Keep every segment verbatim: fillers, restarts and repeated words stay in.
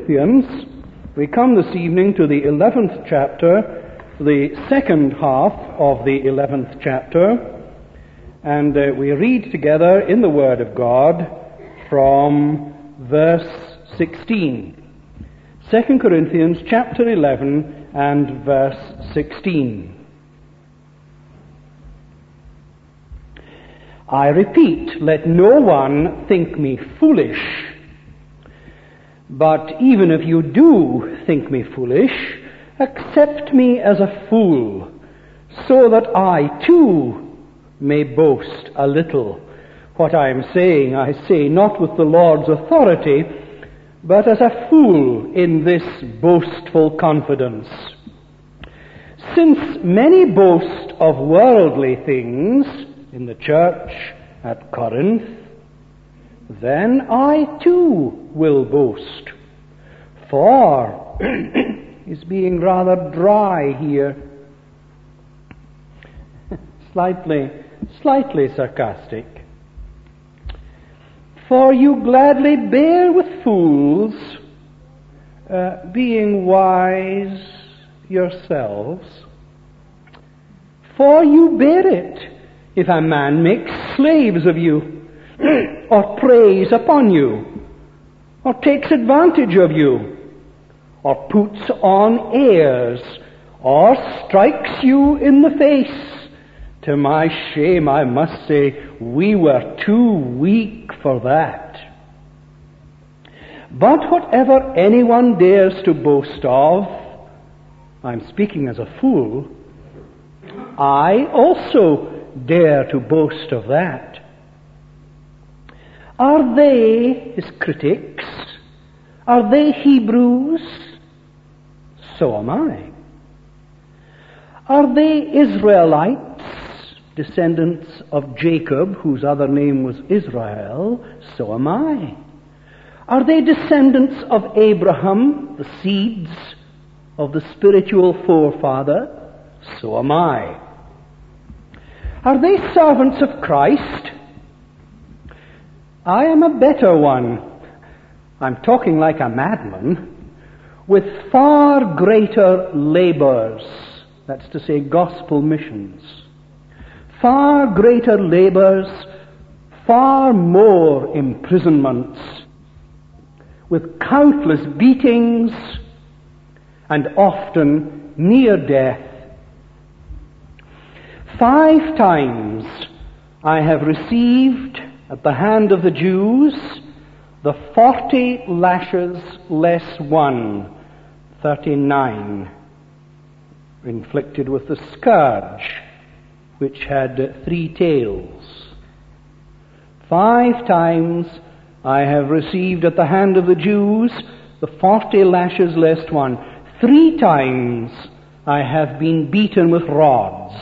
Corinthians, we come this evening to the eleventh chapter, the second half of the eleventh chapter, and uh, we read together in the Word of God from verse sixteen. Second Corinthians chapter eleven and verse sixteen. I repeat, let no one think me foolish. But even if you do think me foolish, accept me as a fool, so that I too may boast a little. What I am saying, I say not with the Lord's authority, but as a fool in this boastful confidence. Since many boast of worldly things in the church at Corinth, then I too will boast. For is being rather dry here, slightly, slightly sarcastic. For you gladly bear with fools, uh, being wise yourselves. For you bear it, if a man makes slaves of you, or preys upon you, or takes advantage of you, or puts on airs, or strikes you in the face. To my shame, I must say, we were too weak for that. But whatever anyone dares to boast of, I'm speaking as a fool, I also dare to boast of that. Are they his critics? Are they Hebrews? So am I. Are they Israelites, descendants of Jacob, whose other name was Israel? So am I. Are they descendants of Abraham, the seeds of the spiritual forefather? So am I. Are they servants of Christ? I am a better one. I'm talking like a madman, with far greater labors, that's to say gospel missions, far greater labors, far more imprisonments, with countless beatings, and often near death. Five times I have received at the hand of the Jews the forty lashes less one, thirty-nine, inflicted with the scourge, which had three tails. Five times I have received at the hand of the Jews the forty lashes less one. Three times I have been beaten with rods.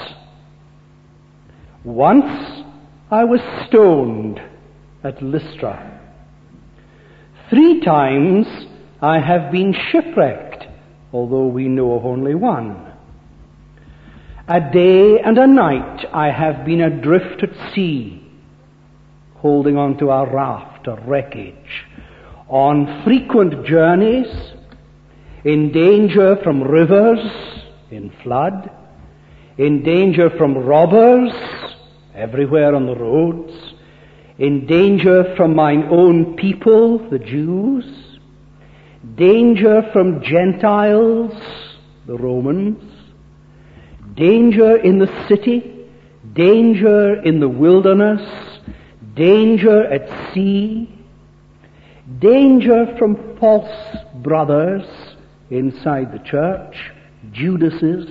Once I was stoned at Lystra. Three times I have been shipwrecked, although we know of only one. A day and a night I have been adrift at sea, holding on to a raft or wreckage, on frequent journeys, in danger from rivers in flood, in danger from robbers everywhere on the roads, in danger from mine own people, the Jews, danger from Gentiles, the Romans, danger in the city, danger in the wilderness, danger at sea, danger from false brothers inside the church, Judases,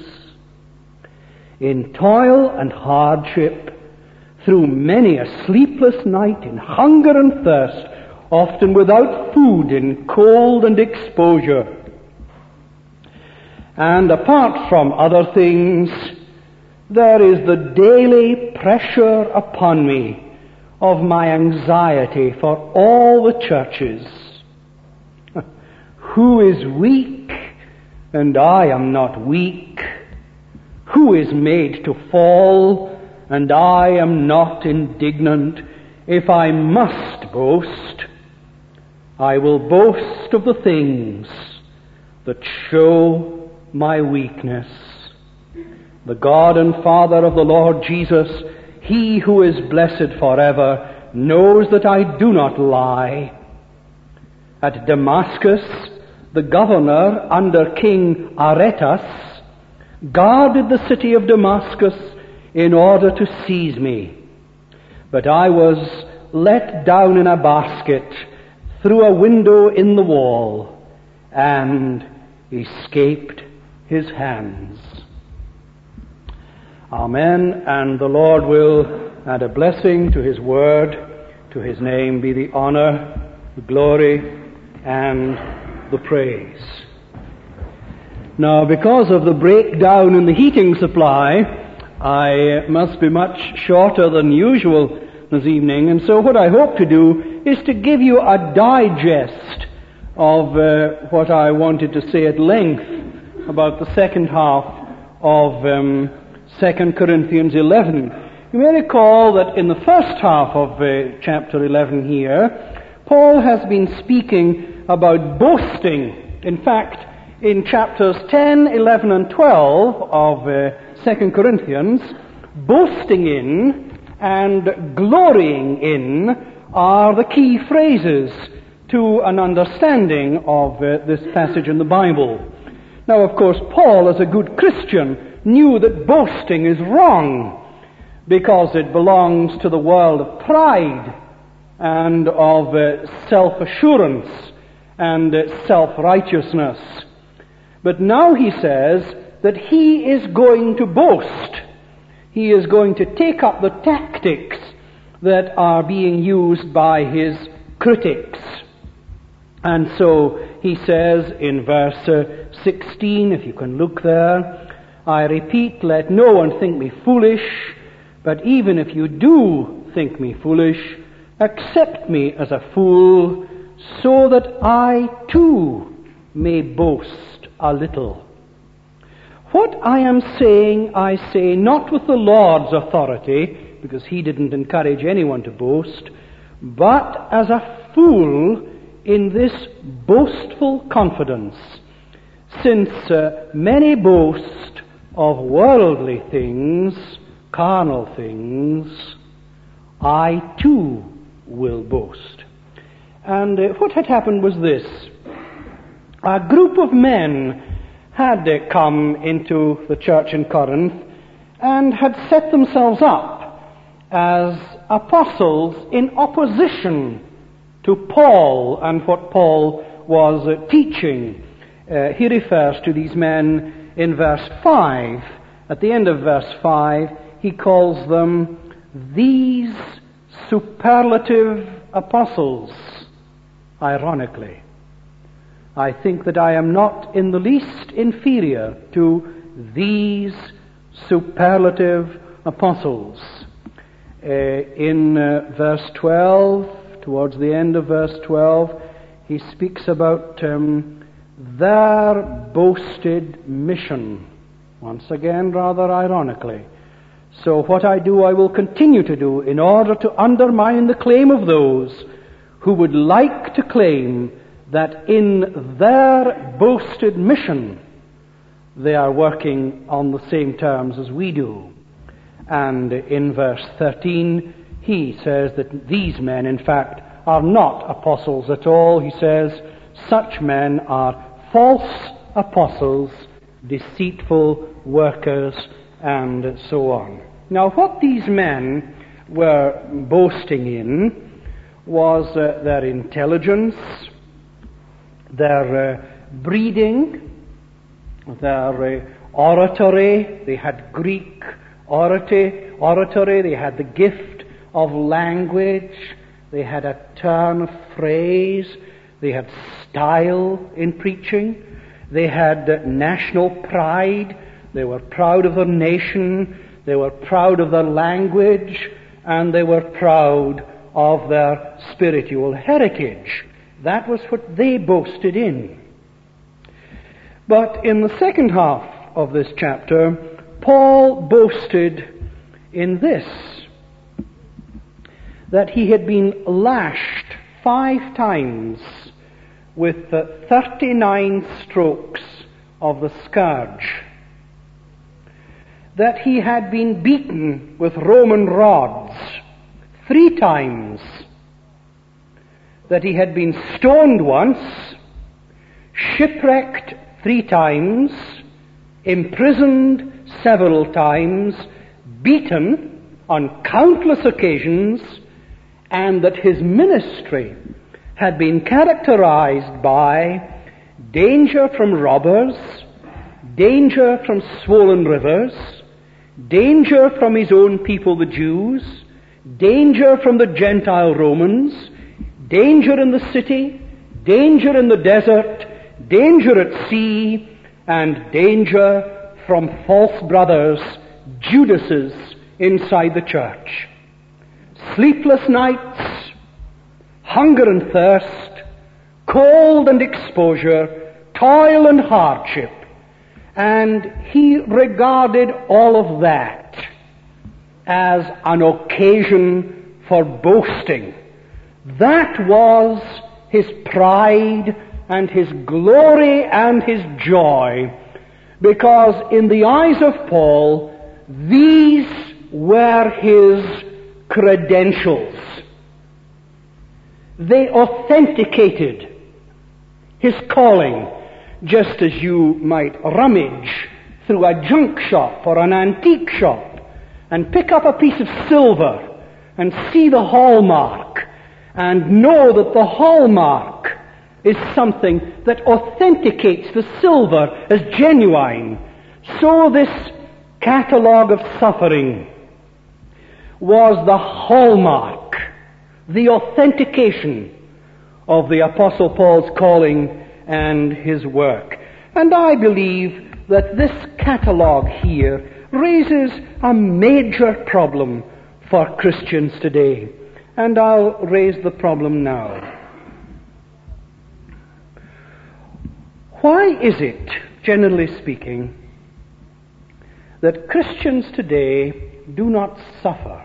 in toil and hardship, through many a sleepless night, in hunger and thirst, often without food, in cold and exposure. And apart from other things, there is the daily pressure upon me of my anxiety for all the churches. Who is weak, and I am not weak? Who is made to fall, and I am not indignant? If I must boast, I will boast boast of the things that show my weakness. The God and Father of the Lord Jesus, He who is blessed forever, knows that I do not lie. At Damascus, the governor under King Aretas guarded the city of Damascus in order to seize me. But I was let down in a basket through a window in the wall and escaped his hands. Amen. And the Lord will add a blessing to His word. To His name be the honor, the glory, and the praise. Now, because of the breakdown in the heating supply, I must be much shorter than usual this evening, and so what I hope to do is to give you a digest of uh, what I wanted to say at length about the second half of um, Second Corinthians eleven. You may recall that in the first half of uh, chapter eleven here, Paul has been speaking about boasting. In fact, in chapters ten, eleven, and twelve of uh, Second Corinthians, boasting in and glorying in are the key phrases to an understanding of uh, this passage in the Bible. Now, of course, Paul, as a good Christian, knew that boasting is wrong because it belongs to the world of pride and of uh, self-assurance and uh, self-righteousness. But now he says that he is going to boast. He is going to take up the tactics that are being used by his critics. And so he says in verse uh, sixteen, if you can look there, I repeat, let no one think me foolish, but even if you do think me foolish, accept me as a fool, so that I too may boast a little. What I am saying, I say not with the Lord's authority, because He didn't encourage anyone to boast, but as a fool in this boastful confidence, since uh, many boast of worldly things, carnal things, I too will boast. And uh, what had happened was this. A group of men had uh, come into the church in Corinth and had set themselves up as apostles in opposition to Paul and what Paul was uh, teaching. Uh, he refers to these men in verse five. At the end of verse five, he calls them these superlative apostles. Ironically, I think that I am not in the least inferior to these superlative apostles. Uh, in uh, verse twelve, towards the end of verse twelve, he speaks about um, their boasted mission. Once again, rather ironically. So what I do, I will continue to do in order to undermine the claim of those who would like to claim that in their boasted mission they are working on the same terms as we do. And in verse thirteen, he says that these men, in fact, are not apostles at all. He says, such men are false apostles, deceitful workers, and so on. Now, what these men were boasting in was uh, their intelligence, their uh, breeding, their uh, oratory. They had Greek oratory, oratory. They had the gift of language. They had a turn of phrase. They had style in preaching. They had uh, national pride. They were proud of their nation. They were proud of their language. And they were proud of their spiritual heritage. That was what they boasted in. But in the second half of this chapter, Paul boasted in this, that he had been lashed five times with uh, thirty-nine strokes of the scourge, that he had been beaten with Roman rods three times, that he had been stoned once, shipwrecked three times, imprisoned several times, beaten on countless occasions, and that his ministry had been characterized by danger from robbers, danger from swollen rivers, danger from his own people, the Jews, danger from the Gentile Romans, danger in the city, danger in the desert, danger at sea, and danger from false brothers, Judases, inside the church. Sleepless nights, hunger and thirst, cold and exposure, toil and hardship. And he regarded all of that as an occasion for boasting. That was his pride and his glory and his joy, because in the eyes of Paul, these were his credentials. They authenticated his calling, just as you might rummage through a junk shop or an antique shop and pick up a piece of silver and see the hallmark and know that the hallmark is something that authenticates the silver as genuine. So this catalogue of suffering was the hallmark, the authentication of the Apostle Paul's calling and his work. And I believe that this catalogue here raises a major problem for Christians today. And I'll raise the problem now. Why is it, generally speaking, that Christians today do not suffer?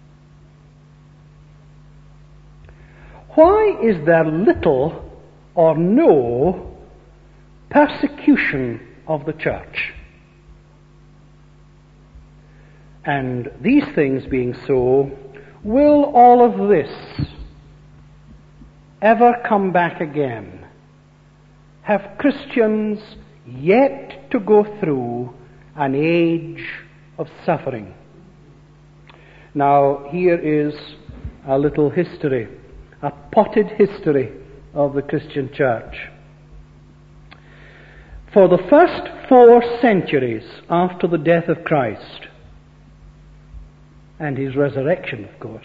Why is there little or no persecution of the church? And these things being so, will all of this ever come back again? Have Christians yet to go through an age of suffering? Now, here is a little history, a potted history of the Christian church. For the first four centuries after the death of Christ, and his resurrection, of course,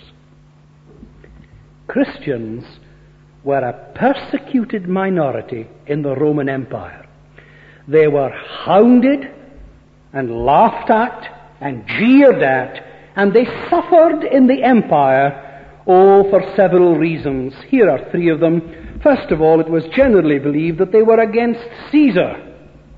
Christians were a persecuted minority in the Roman Empire. They were hounded and laughed at and jeered at, and they suffered in the empire, oh, for several reasons. Here are three of them. First of all, it was generally believed that they were against Caesar.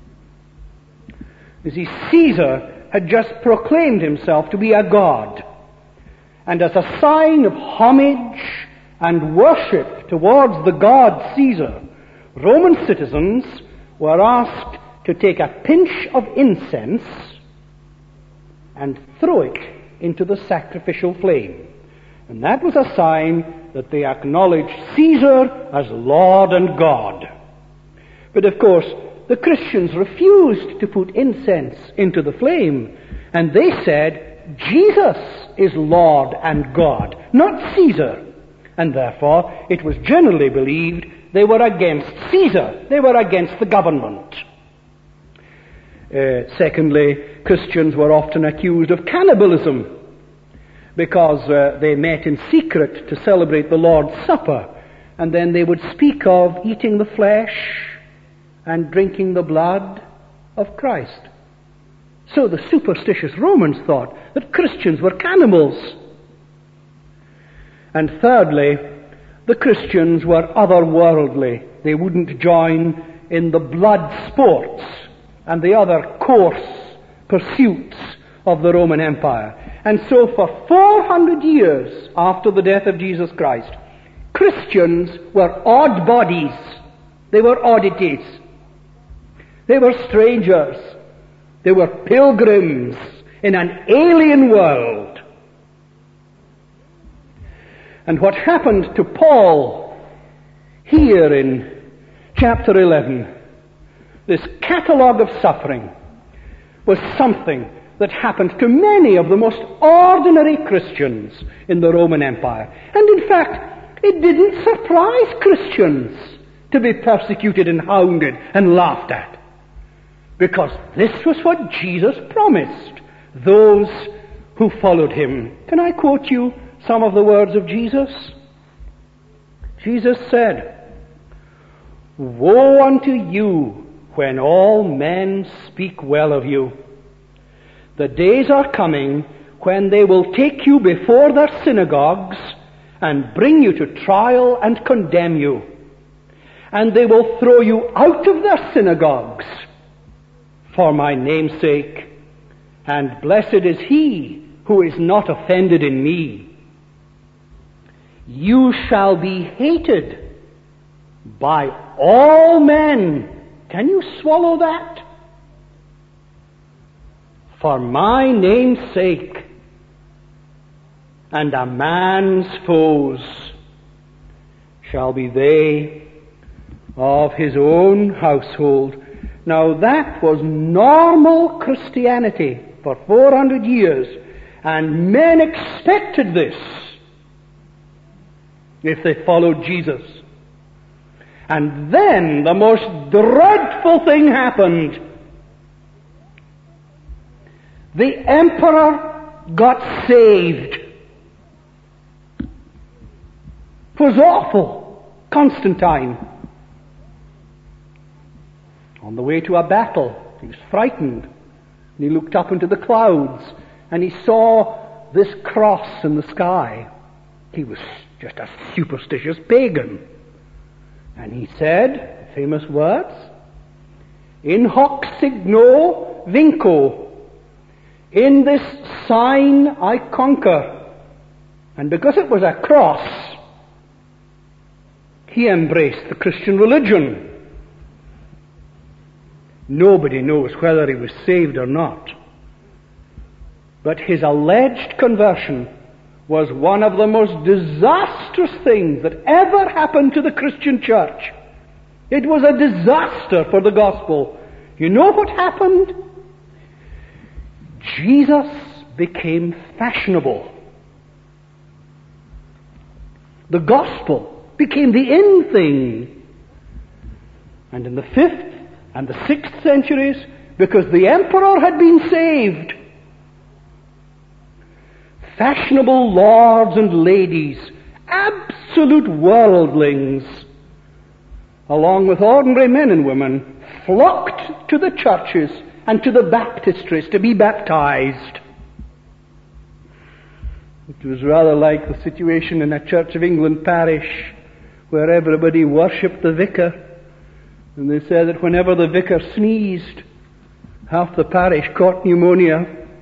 You see, Caesar had just proclaimed himself to be a god. And as a sign of homage and worship towards the god Caesar, Roman citizens were asked to take a pinch of incense and throw it into the sacrificial flame. And that was a sign that they acknowledged Caesar as Lord and God. But of course, the Christians refused to put incense into the flame, and they said, Jesus is Lord and God, not Caesar. And therefore, it was generally believed they were against Caesar. They were against the government. Uh, secondly, Christians were often accused of cannibalism because uh, they met in secret to celebrate the Lord's Supper, and then they would speak of eating the flesh and drinking the blood of Christ. So the superstitious Romans thought that Christians were cannibals. And thirdly, the Christians were otherworldly. They wouldn't join in the blood sports and the other coarse pursuits of the Roman Empire. And so for four hundred years after the death of Jesus Christ, Christians were odd bodies They were oddities. They were strangers. They were pilgrims in an alien world. And what happened to Paul here in chapter eleven, this catalogue of suffering, was something that happened to many of the most ordinary Christians in the Roman Empire. And in fact, it didn't surprise Christians to be persecuted and hounded and laughed at, because this was what Jesus promised those who followed him. Can I quote you some of the words of Jesus? Jesus said, "Woe unto you when all men speak well of you. The days are coming when they will take you before their synagogues and bring you to trial and condemn you. And they will throw you out of their synagogues for my name's sake. And blessed is he who is not offended in me. You shall be hated by all men." Can you swallow that? "For my name's sake, and a man's foes shall be they of his own household." Now that was normal Christianity for four hundred years, and men expected this if they followed Jesus. And then the most dreadful thing happened. The emperor got saved. It was awful. Constantine, on the way to a battle, he was frightened, and he looked up into the clouds, and he saw this cross in the sky. He was just a superstitious pagan. And he said, famous words, "In hoc signo vinco." In this sign I conquer. And because it was a cross, he embraced the Christian religion. Nobody knows whether he was saved or not. But his alleged conversion was one of the most disastrous things that ever happened to the Christian church. It was a disaster for the gospel. You know what happened? Jesus became fashionable. The gospel became the in thing. And in the fifth and the sixth centuries, because the emperor had been saved, fashionable lords and ladies, absolute worldlings, along with ordinary men and women, flocked to the churches and to the baptistries to be baptized. It was rather like the situation in a Church of England parish where everybody worshipped the vicar, and they said that whenever the vicar sneezed, half the parish caught pneumonia.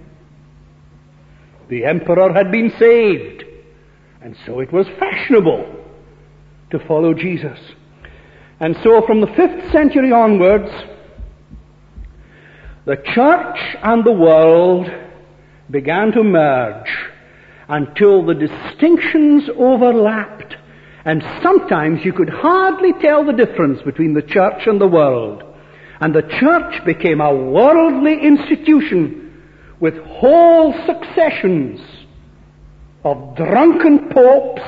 The emperor had been saved, and so it was fashionable to follow Jesus. And so from the fifth century onwards, the church and the world began to merge until the distinctions overlapped, and sometimes you could hardly tell the difference between the church and the world. And the church became a worldly institution with whole successions of drunken popes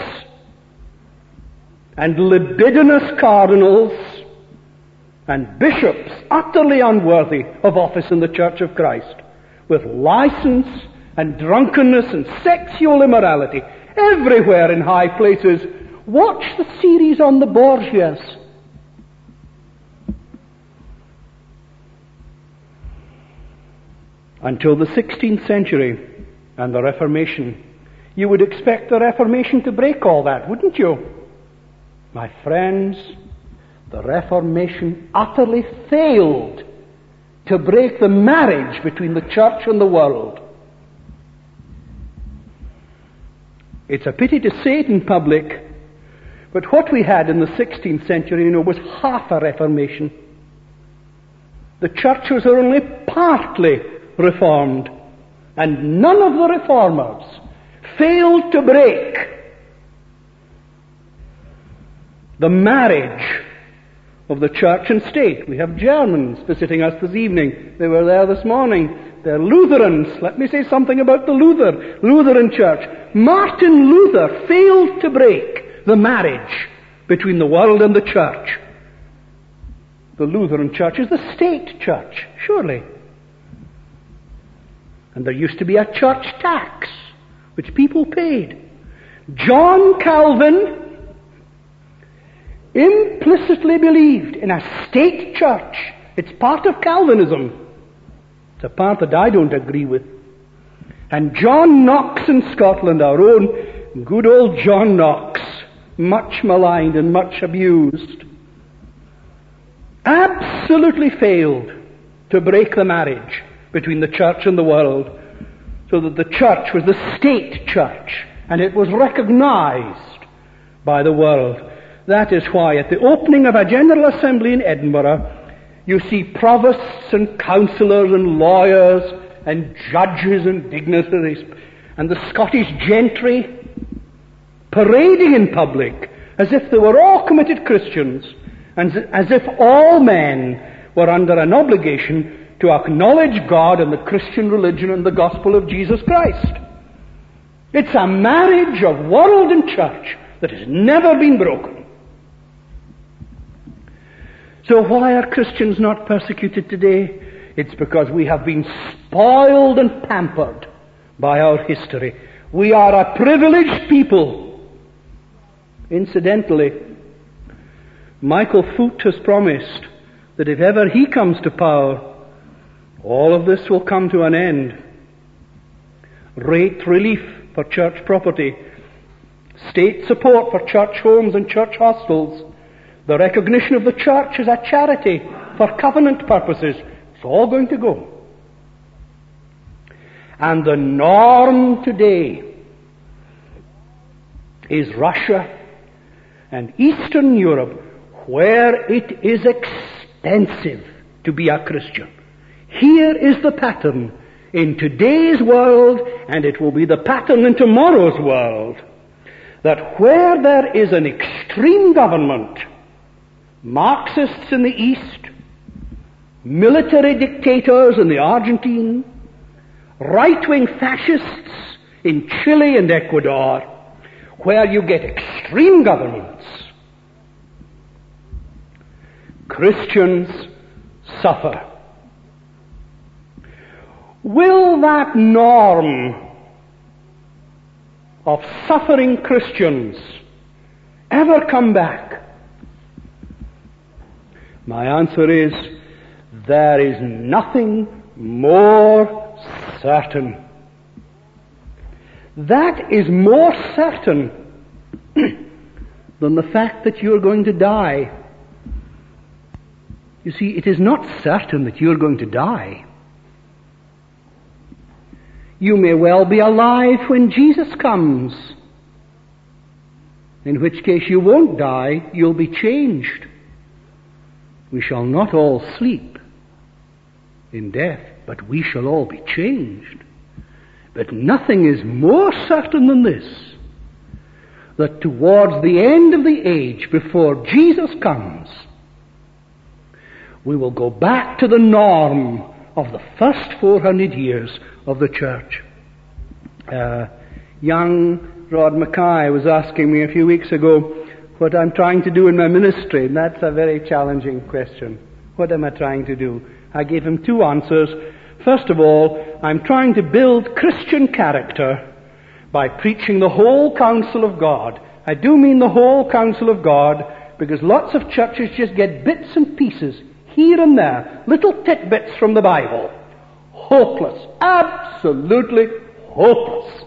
and libidinous cardinals and bishops utterly unworthy of office in the Church of Christ, with license and drunkenness and sexual immorality everywhere in high places. Watch the series on the Borgias. Until the sixteenth century and the Reformation. You would expect the Reformation to break all that, wouldn't you? My friends, the Reformation utterly failed to break the marriage between the church and the world. It's a pity to say it in public, But what we had in the sixteenth century, you know, was half a Reformation. The church was only partly reformed, and none of the reformers failed to break the marriage of the church and state. We have Germans visiting us this evening. They were there this morning. They're Lutherans. Let me say something about the Luther, Lutheran church. Martin Luther failed to break the marriage between the world and the church. The Lutheran church is the state church, surely. And there used to be a church tax, which people paid. John Calvin implicitly believed in a state church. It's part of Calvinism. It's a part that I don't agree with. And John Knox in Scotland, our own good old John Knox, much maligned and much abused, absolutely failed to break the marriage between the church and the world, so that the church was the state church, and it was recognized by the world. That is why at the opening of a General Assembly in Edinburgh, you see provosts and councillors and lawyers and judges and dignitaries and the Scottish gentry parading in public as if they were all committed Christians, and as if all men were under an obligation to acknowledge God and the Christian religion and the gospel of Jesus Christ. It's a marriage of world and church that has never been broken. So why are Christians not persecuted today? It's because we have been spoiled and pampered by our history. We are a privileged people. Incidentally, Michael Foot has promised that if ever he comes to power, all of this will come to an end. Rate relief for church property, state support for church homes and church hostels, the recognition of the church as a charity for covenant purposes. It's all going to go. And the norm today is Russia and Eastern Europe, where it is expensive to be a Christian. Here is the pattern in today's world, and it will be the pattern in tomorrow's world, that where there is an extreme government, Marxists in the East, military dictators in the Argentine, right-wing fascists in Chile and Ecuador, where you get extreme governments, Christians suffer. Will that norm of suffering Christians ever come back? My answer is, there is nothing more certain. That is more certain than the fact that you're going to die. You see, it is not certain that you're going to die. You may well be alive when Jesus comes, in which case you won't die, you'll be changed. We shall not all sleep in death, but we shall all be changed. But nothing is more certain than this, that towards the end of the age, before Jesus comes, we will go back to the norm of the first four hundred years of the church. Uh, young Rod Mackay was asking me a few weeks ago what I'm trying to do in my ministry, and that's a very challenging question. What am I trying to do? I gave him two answers. First of all, I'm trying to build Christian character by preaching the whole counsel of God. I do mean the whole counsel of God, because lots of churches just get bits and pieces here and there, little tidbits from the Bible. Hopeless. Absolutely hopeless.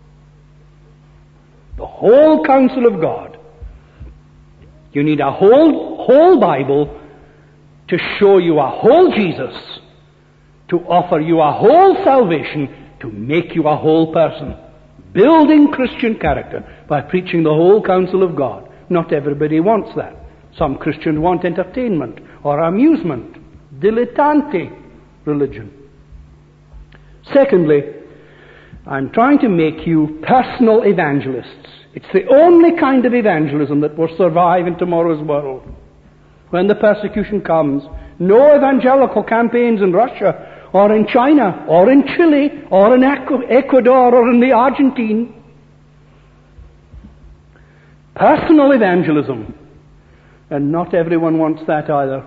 The whole counsel of God. You need a whole, whole Bible to show you a whole Jesus, to offer you a whole salvation, to make you a whole person. Building Christian character by preaching the whole counsel of God. not everybody wants that. Some Christians want entertainment or amusement, dilettante religion. Secondly, I'm trying to make you personal evangelists. It's the only kind of evangelism that will survive in tomorrow's world. When the persecution comes, no evangelical campaigns in Russia or in China or in Chile or in Ecuador or in the Argentine. Personal evangelism. And not everyone wants that either.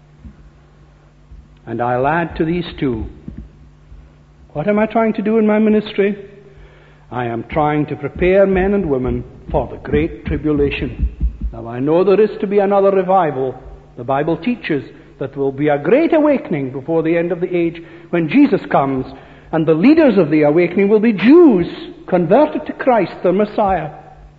And I'll add to these two. What am I trying to do in my ministry? I am trying to prepare men and women for the great tribulation. Now I know there is to be another revival. The Bible teaches that there will be a great awakening before the end of the age when Jesus comes, and the leaders of the awakening will be Jews converted to Christ, the Messiah.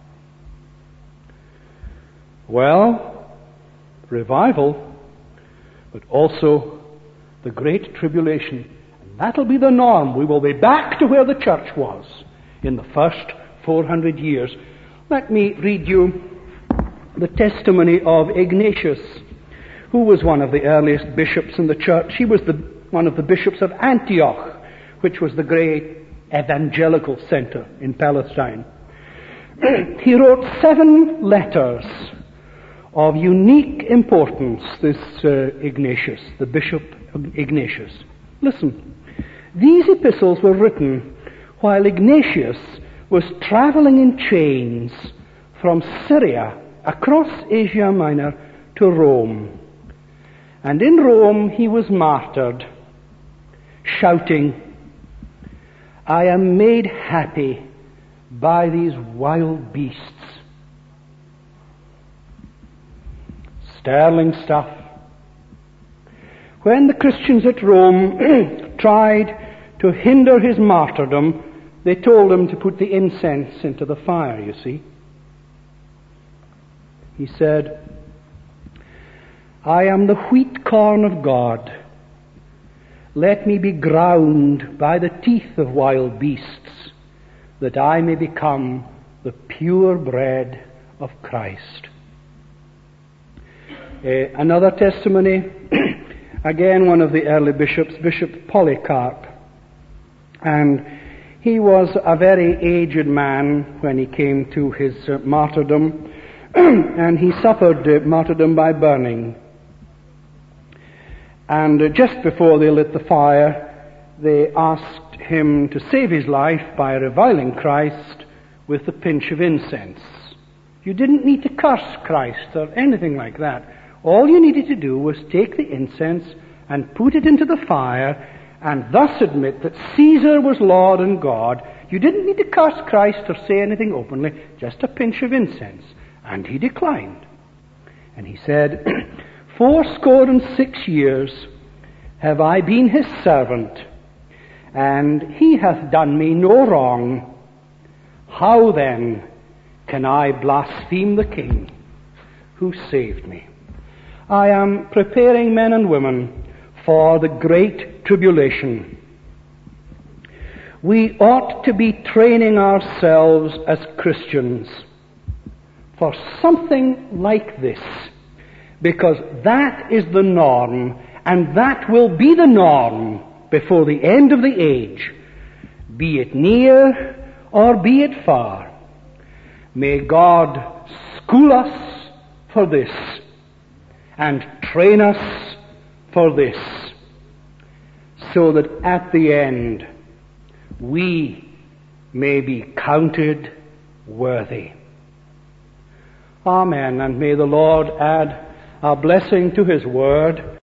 Well, revival, but also the great tribulation. And that'll be the norm. We will be back to where the church was in the first four hundred years. Let me read you the testimony of Ignatius, who was one of the earliest bishops in the church. He was the, one of the bishops of Antioch, which was the great evangelical center in Palestine. He wrote seven letters of unique importance, this uh, Ignatius, the Bishop Ignatius. Listen, these epistles were written while Ignatius was traveling in chains from Syria across Asia Minor to Rome. And in Rome he was martyred, shouting, "I am made happy by these wild beasts." Sterling stuff. When the Christians at Rome tried to hinder his martyrdom, they told him to put the incense into the fire, you see. He said, "I am the wheat corn of God. Let me be ground by the teeth of wild beasts, that I may become the pure bread of Christ." Uh, another testimony, again one of the early bishops, Bishop Polycarp. And he was a very aged man when he came to his uh, martyrdom, and he suffered uh, martyrdom by burning. And uh, just before they lit the fire, they asked him to save his life by reviling Christ with a pinch of incense. You didn't need to curse Christ or anything like that. All you needed to do was take the incense and put it into the fire and thus admit that Caesar was Lord and God. You didn't need to curse Christ or say anything openly, just a pinch of incense. And he declined. And he said, "Fourscore and six years have I been his servant, and he hath done me no wrong. How then can I blaspheme the King who saved me?" I am preparing men and women for the great tribulation. We ought to be training ourselves as Christians for something like this, because that is the norm, and that will be the norm before the end of the age, be it near or be it far. May God school us for this and train us for this, so that at the end we may be counted worthy. Amen. And may the Lord add a blessing to his word.